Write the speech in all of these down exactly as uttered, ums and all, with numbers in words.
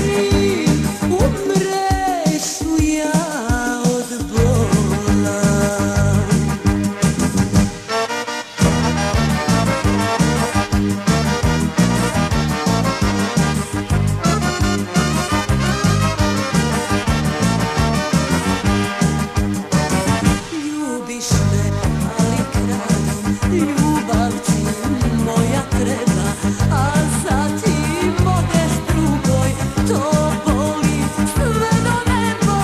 želim, umreću ja od bola. Ljubiš me, ali kradom, ljubav ti moja treba, a zatim odeš drugoj, to boli sve do neba.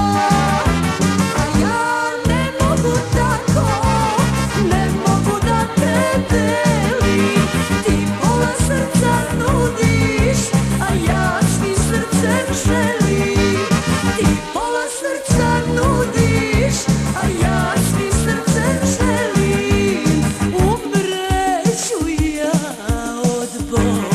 A ja ne mogu tako, ne mogu da te delim, ti pola srca nudiš, a ja svim srcem želim. Ti pola srca nudiš, a ja svim srcem želim, umreću ja od bola.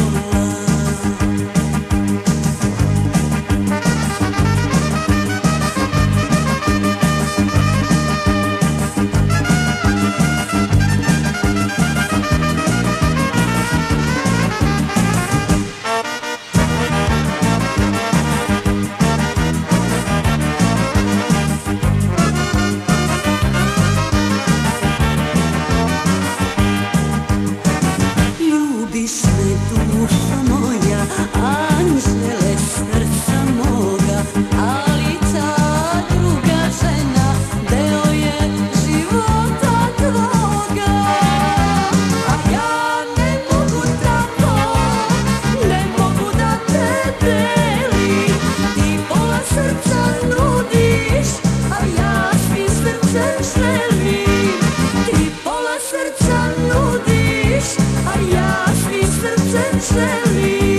Ljubiš me, duša moja, anđele srca moga, ali ta druga žena deo je života tvoga. A ja ne mogu tako, ne mogu da te delim, ti pola srca nudiš, a ja svim srcem želim. Ti pola srca nudiš, a ja svim srcem želim.